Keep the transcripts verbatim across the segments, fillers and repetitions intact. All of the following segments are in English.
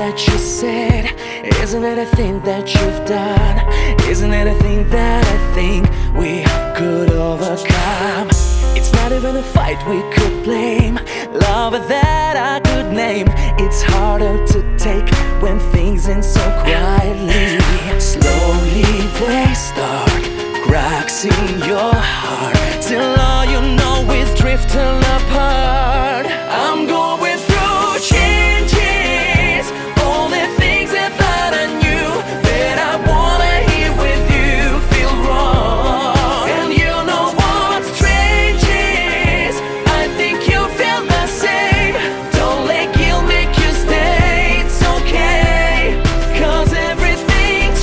that you said? Isn't it a thing that you've done? Isn't it a thing that I think we could overcome? It's not even a fight we could blame, love that I could name. It's harder to take when things end so quietly. Slowly they start cracks in your heart, till all you know is drifting apart. I'm going through changes, all the things that thought I knew that I wanna hear with you feel wrong. And you know what strange is, I think you feel the same. Don't let guilt make you stay, it's okay, cause everything's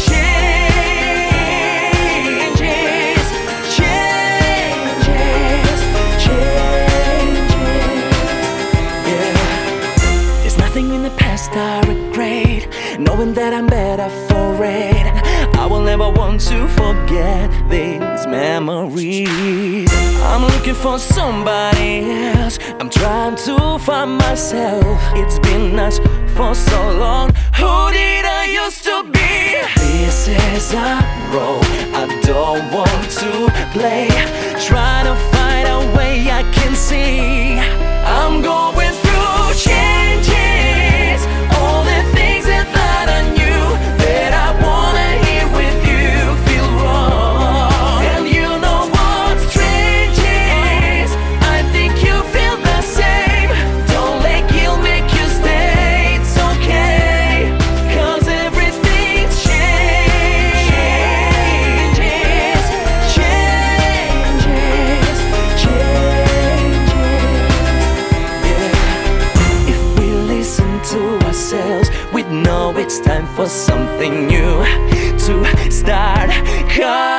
changes, changes, changes, yeah. There's nothing in the past I regret, knowing that I'm better for it. I will never want to forget these memories. I'm looking for somebody else, I'm trying to find myself. It's been us for so long, who did I used to be? This is a role I don't want to play, trying to find a way I can see. I'm going through changes, all the things that thought I knew that I wanna hear with you feel wrong. And you know what strange is, I think you feel the same. Don't let guilt make you stay, it's okay, cause everything's changes, changes, changes, yeah. If we listen to ourselves, we'd know it's time for something new to start. 'Cause